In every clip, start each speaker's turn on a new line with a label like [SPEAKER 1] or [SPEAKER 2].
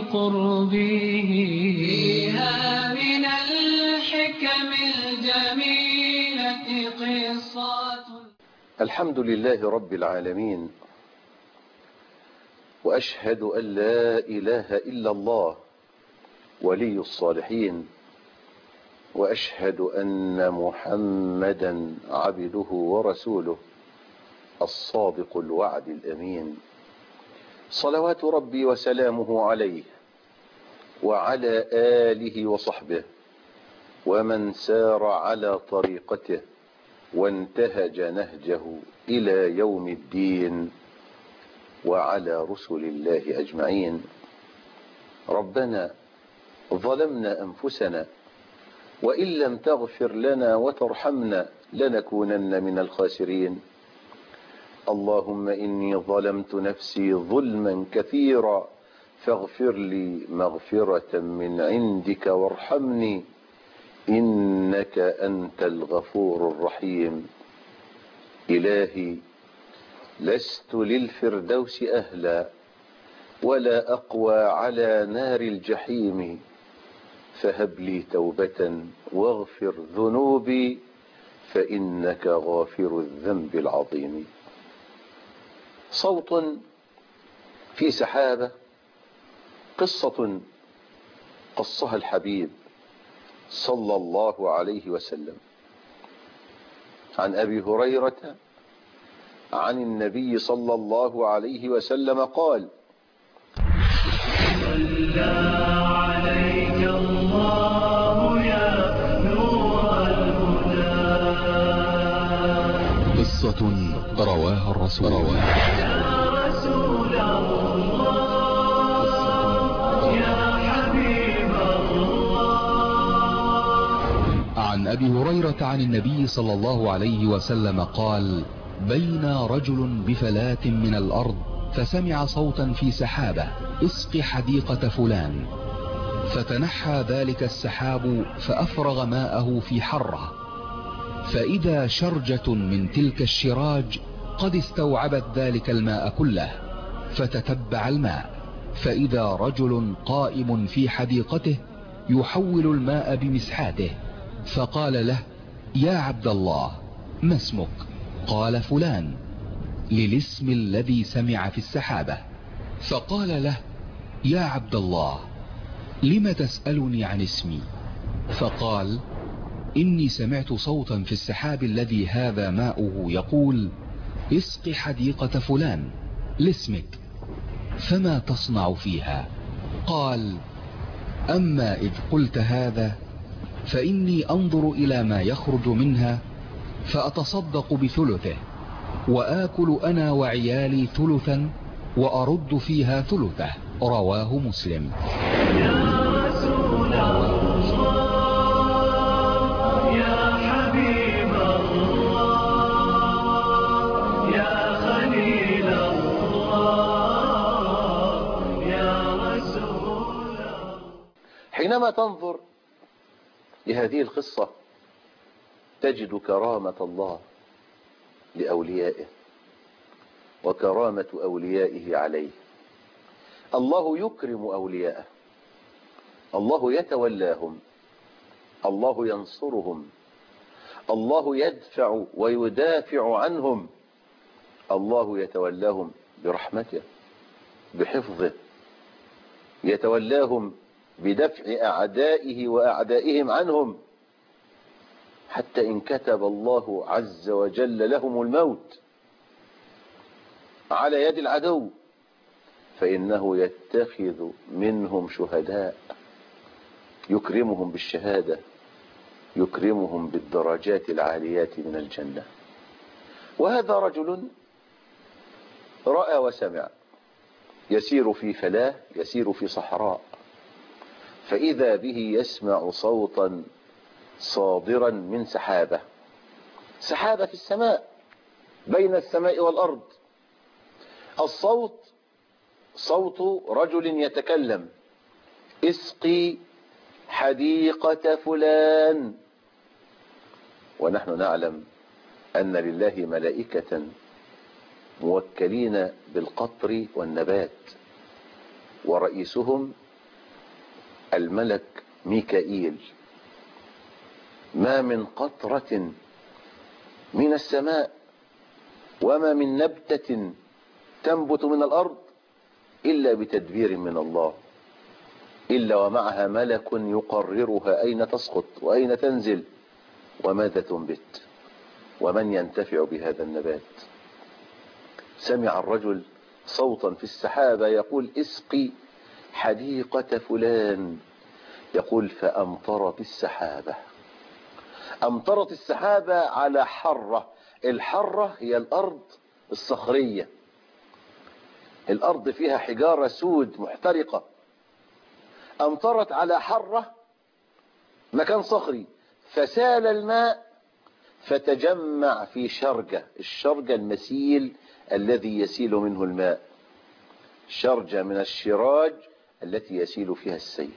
[SPEAKER 1] قربه فيها من الحكم الجميلة قصات.
[SPEAKER 2] الحمد لله رب العالمين، وأشهد أن لا إله إلا الله ولي الصالحين، وأشهد أن محمدا عبده ورسوله الصادق الوعد الأمين، صلوات ربي وسلامه عليه وعلى آله وصحبه ومن سار على طريقته وانتهج نهجه إلى يوم الدين، وعلى رسل الله أجمعين. ربنا ظلمنا أنفسنا، وإن لم تغفر لنا وترحمنا لنكونن من الخاسرين. اللهم إني ظلمت نفسي ظلما كثيرا فاغفر لي مغفرة من عندك وارحمني إنك أنت الغفور الرحيم. إلهي، لست للفردوس أهلا ولا أقوى على نار الجحيم، فهب لي توبة واغفر ذنوبي فإنك غافر الذنب العظيم. صوت في سحابة، قصة قصها الحبيب صلى الله عليه وسلم عن أبي هريرة عن النبي صلى الله عليه وسلم قال:
[SPEAKER 1] صلى عليك الله يا نور الهدى.
[SPEAKER 3] قصة رواها الرسول
[SPEAKER 1] يا رسول الله، يا حبيب الله.
[SPEAKER 3] عن أبي هريرة عن النبي صلى الله عليه وسلم قال: بين رجل بفلاة من الأرض فسمع صوتا في سحابة: اسق حديقة فلان. فتنحى ذلك السحاب فأفرغ ماءه في حرة، فإذا شرجة من تلك الشراج قد استوعبت ذلك الماء كله، فتتبع الماء فإذا رجل قائم في حديقته يحول الماء بمسحاته، فقال له: يا عبد الله، ما اسمك؟ قال: فلان، للاسم الذي سمع في السحابة. فقال له: يا عبد الله، لم تسألني عن اسمي؟ فقال: إني سمعت صوتا في السحاب الذي هذا ماؤه يقول: اسق حديقة فلان لاسمك، فما تصنع فيها؟ قال: أما إذ قلت هذا فإني أنظر إلى ما يخرج منها فأتصدق بثلثه، وآكل أنا وعيالي ثلثا وأرد فيها ثلثه. رواه مسلم.
[SPEAKER 1] يا رسول الله، يا حبيب الله، يا خليل الله، يا رسول الله.
[SPEAKER 2] حينما تنظر لهذه القصة تجد كرامة الله لأوليائه وكرامة أوليائه عليه. الله يكرم أولياءه، الله يتولاهم، الله ينصرهم، الله يدفع ويدافع عنهم، الله يتولاهم برحمته بحفظه، يتولاهم بدفع أعدائه وأعدائهم عنهم، حتى إن كتب الله عز وجل لهم الموت على يد العدو فإنه يتخذ منهم شهداء، يكرمهم بالشهادة، يكرمهم بالدرجات العاليات من الجنة. وهذا رجل رأى وسمع، يسير في فلاة، يسير في صحراء، فإذا به يسمع صوتا صادرا من سحابة، سحابة في السماء بين السماء والأرض. الصوت صوت رجل يتكلم: اسقي حديقة فلان. ونحن نعلم أن لله ملائكة موكلين بالقطر والنبات، ورئيسهم الملك ميكائيل: ما من قطرة من السماء وما من نبتة تنبت من الأرض إلا بتدبير من الله، إلا ومعها ملك يقررها أين تسقط وأين تنزل وماذا تنبت ومن ينتفع بهذا النبات. سمع الرجل صوتا في السحابة يقول: اسقي حديقة فلان. يقول: فأمطرت السحابة. أمطرت السحابة على حرة. الحرة هي الأرض الصخرية، الأرض فيها حجارة سود محترقة. أمطرت على حرة، مكان صخري، فسال الماء فتجمع في شرجة. الشرجة المسيل الذي يسيل منه الماء، شرجة من الشراج التي يسيل فيها السيل،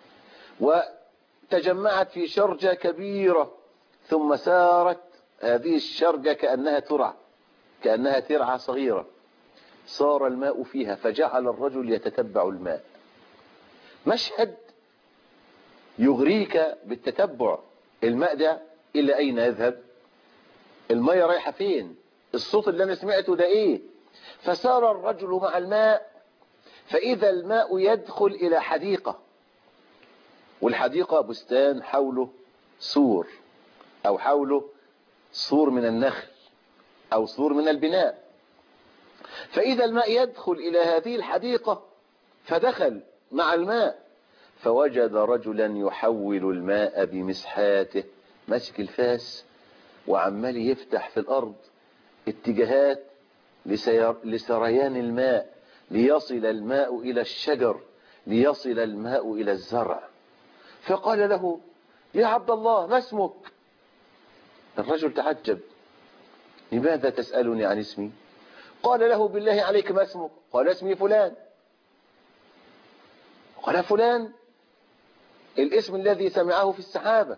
[SPEAKER 2] وتجمعت في شرجة كبيرة، ثم سارت هذه الشرجة كأنها ترعة صغيرة. صار الماء فيها فجعل الرجل يتتبع الماء. مشهد يغريك بالتتبع. الماء ده إلى أين يذهب؟ الماء رايحة فين؟ الصوت اللي أنا سمعته ده إيه؟ فسار الرجل مع الماء، فإذا الماء يدخل إلى حديقة، والحديقة بستان حوله سور، أو حوله سور من النخل أو سور من البناء. فإذا الماء يدخل إلى هذه الحديقة، فدخل مع الماء، فوجد رجلا يحول الماء بمسحاته، ماسك الفاس وعمال يفتح في الأرض اتجاهات لسريان الماء، ليصل الماء إلى الشجر، ليصل الماء إلى الزرع. فقال له: يا عبد الله، ما اسمك؟ الرجل تعجب: لماذا تسألني عن اسمي؟ قال له: بالله عليك ما اسمك؟ قال: اسمي فلان. قال: فلان؟ الاسم الذي سمعه في السحابة.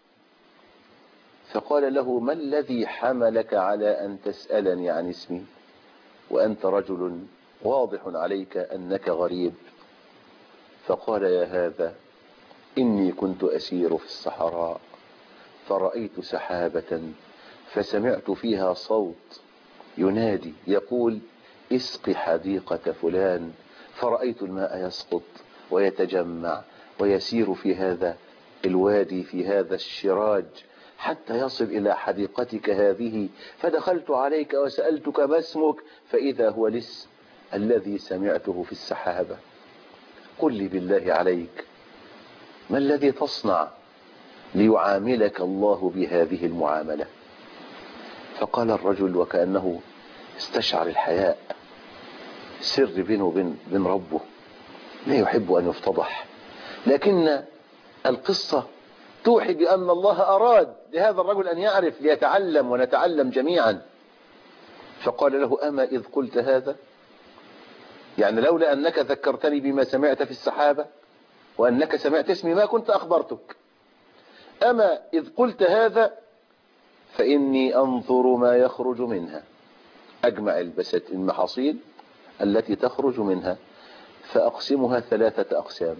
[SPEAKER 2] فقال له: ما الذي حملك على أن تسألني عن اسمي وأنت رجل واضح عليك أنك غريب؟ فقال: يا هذا، إني كنت أسير في الصحراء فرأيت سحابة فسمعت فيها صوت ينادي يقول: اسق حديقة فلان، فرأيت الماء يسقط ويتجمع ويسير في هذا الوادي، في هذا الشراج، حتى يصل إلى حديقتك هذه، فدخلت عليك وسألتك ما اسمك، فإذا هو الاسم الذي سمعته في السحابة. قل لي بالله عليك، ما الذي تصنع ليعاملك الله بهذه المعاملة؟ فقال الرجل وكأنه استشعر الحياء، سر بينه وبين ربه، لا يحب أن يفتضح، لكن القصة توحي بأن الله أراد لهذا الرجل أن يعرف ليتعلم ونتعلم جميعا. فقال له: أما إذ قلت هذا، يعني لولا أنك ذكرتني بما سمعت في السحابة وأنك سمعت اسمي ما كنت أخبرتك. أما إذ قلت هذا فإني أنظر ما يخرج منها، أجمع المحاصيل التي تخرج منها فأقسمها 3 أقسام.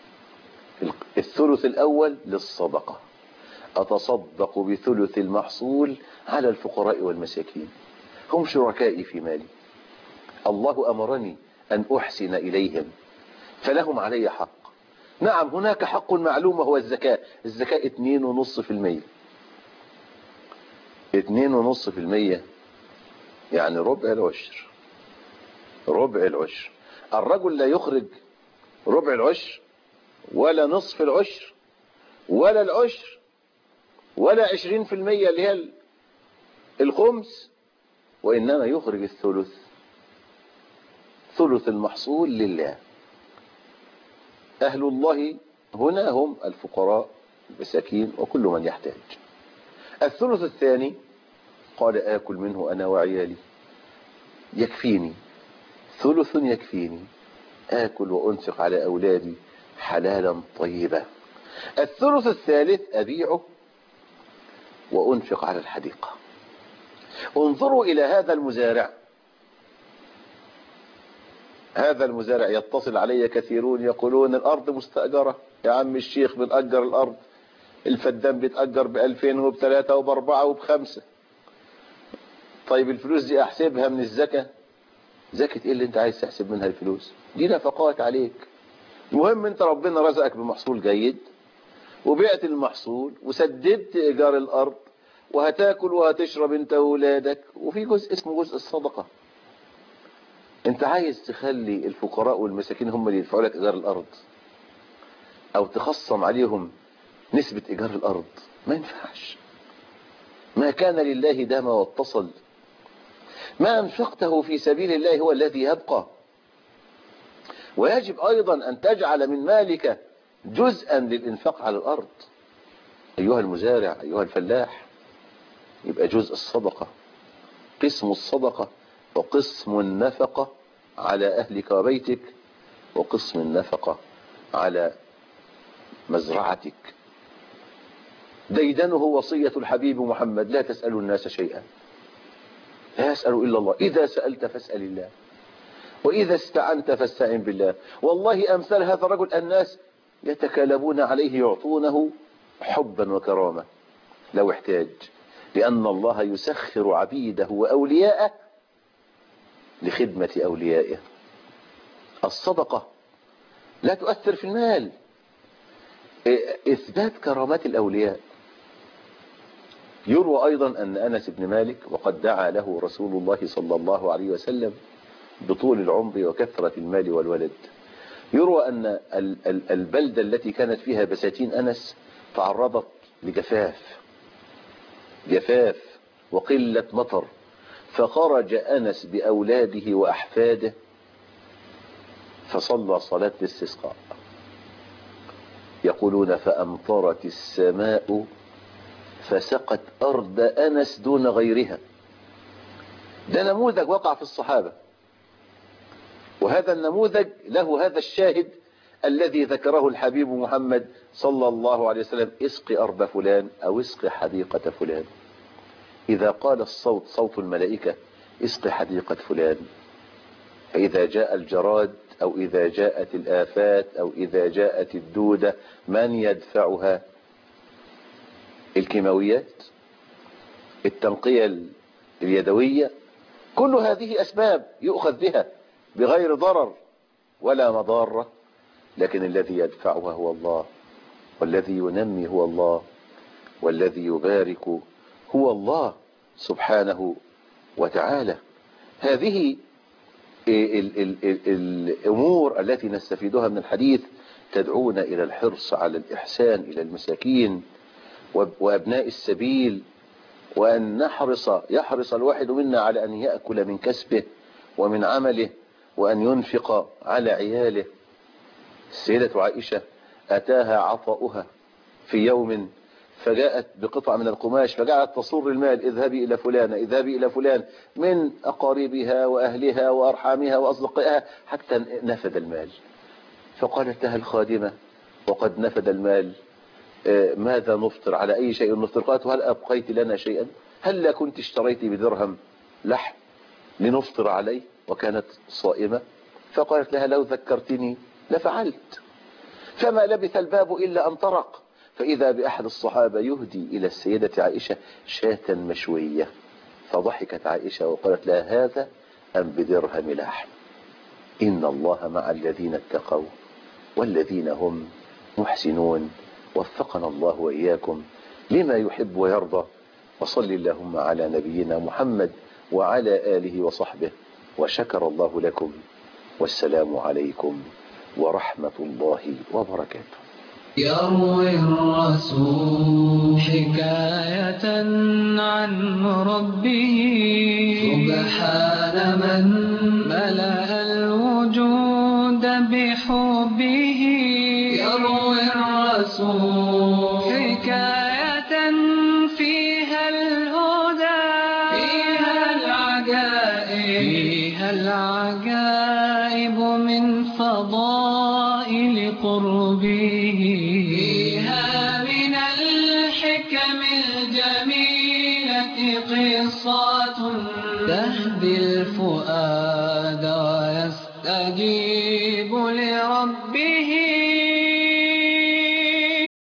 [SPEAKER 2] الثلث الأول للصدقة، أتصدق بثلث المحصول على الفقراء والمساكين، هم شركائي في مالي، الله أمرني أن أحسن إليهم فلهم علي حق. نعم، هناك حق معلوم وهو الزكاة. الزكاة 2.5%. 2.5% يعني ربع العشر. ربع العشر. الرجل لا يخرج ربع العشر ولا نصف العشر ولا العشر ولا 20% اللي هي الخمس، وإنما يخرج الثلث، ثلث المحصول لله. أهل الله هنا هم الفقراء المساكين وكل من يحتاج. الثلث الثاني قال: آكل منه أنا وعيالي، يكفيني، ثلث يكفيني، آكل وأنفق على أولادي حلالا طيبا. الثلث الثالث أبيعه وأنفق على الحديقة. انظروا إلى هذا المزارع، هذا المزارع يتصل علي كثيرون يقولون الأرض مستأجرة يا عم الشيخ، بنأجر الأرض، الفدان بيتأجر ب2000 وب3 وب4 وب5. طيب الفلوس دي أحسبها من الزكاة؟ زكاة إيه اللي أنت عايز تحسب منها الفلوس دي؟ نفقات عليك. المهم أنت ربنا رزقك بمحصول جيد، وبعت المحصول وسددت إيجار الأرض، وهتاكل وهتشرب أنت وولادك، وفي جزء اسمه جزء الصدقة. أنت عايز تخلي الفقراء والمساكين هم اللي يدفعوا لك إيجار الأرض، أو تخصم عليهم نسبة إيجار الأرض؟ ما ينفعش. ما كان لله دام واتصل. ما أنفقته في سبيل الله هو الذي يبقى. ويجب أيضا أن تجعل من مالك جزءا للإنفاق على الأرض أيها المزارع أيها الفلاح. يبقى جزء الصدقة، قسم الصدقة، وقسم النفقة على أهلك وبيتك، وقسم النفقة على مزرعتك. ديدنه وصية الحبيب محمد: لا تسألوا الناس شيئا، لا يسألوا إلا الله. إذا سألت فاسأل الله، وإذا استعنت فاستعن بالله. والله أمثال هذا الرجل الناس يتكالبون عليه، يعطونه حبا وكرامة لو احتاج، لأن الله يسخر عبيده وأولياءه لخدمة أوليائه. الصدقة لا تؤثر في المال. إثبات كرامات الأولياء. يروى أيضا أن أنس بن مالك، وقد دعا له رسول الله صلى الله عليه وسلم بطول العمر وكثرة المال والولد، يروى أن البلدة التي كانت فيها بساتين أنس تعرضت لجفاف وقلة مطر، فخرج أنس بأولاده وأحفاده فصلى صلاة الاستسقاء. يقولون: فأمطرت السماء فسقت أرض أنس دون غيرها. ده نموذج وقع في الصحابة، وهذا النموذج له هذا الشاهد الذي ذكره الحبيب محمد صلى الله عليه وسلم: اسق أرض فلان أو اسق حديقة فلان. إذا قال الصوت صوت الملائكة: اسق حديقة فلان، فإذا جاء الجراد أو إذا جاءت الآفات أو إذا جاءت الدودة من يدفعها؟ الكيماويات، التنقية اليدوية، كل هذه أسباب يؤخذ بها بغير ضرر ولا مضارة، لكن الذي يدفعها هو الله، والذي ينمي هو الله، والذي يبارك هو الله سبحانه وتعالى. هذه الأمور التي نستفيدها من الحديث تدعونا إلى الحرص على الإحسان إلى المساكين وأبناء السبيل، وأن يحرص الواحد منا على أن يأكل من كسبه ومن عمله، وأن ينفق على عياله. السيدة عائشة أتاها عطاؤها في يوم فجاءت بقطع من القماش فجعلت تصر المال: اذهبي إلى فلانة، اذهبي إلى فلان، من أقاربها وأهلها وأرحامها وأصدقائها، حتى نفد المال. فقالت لها الخادمة وقد نفد المال: ماذا نفطر؟ على أي شيء نفطر؟ قالت: هل أبقيت لنا شيئا؟ هل لا كنت اشتريت بدرهم لحم لنفطر عليه؟ وكانت صائمة. فقالت لها: لو ذكرتني لفعلت. فما لبث الباب إلا أن طرق، فإذا بأحد الصحابة يهدي إلى السيدة عائشة شاة مشوية، فضحكت عائشة وقالت لها: هذا أم بدرهم لحم؟ إن الله مع الذين اتقوا والذين هم محسنون. وفقنا الله وإياكم لما يحب ويرضى. وصل اللهم على نبينا محمد وعلى آله وصحبه، وشكر الله لكم، والسلام عليكم ورحمة الله وبركاته.
[SPEAKER 1] يروي الرسول حكاية عن ربه سبحان من ملأ الوجود بحبه. يروي الرسول حكاية فيها الهدى، فيها العجائب من فضائل قربه، فيها من الحكم الجميلة قصة تهدي الفؤاد ويستجيب ربه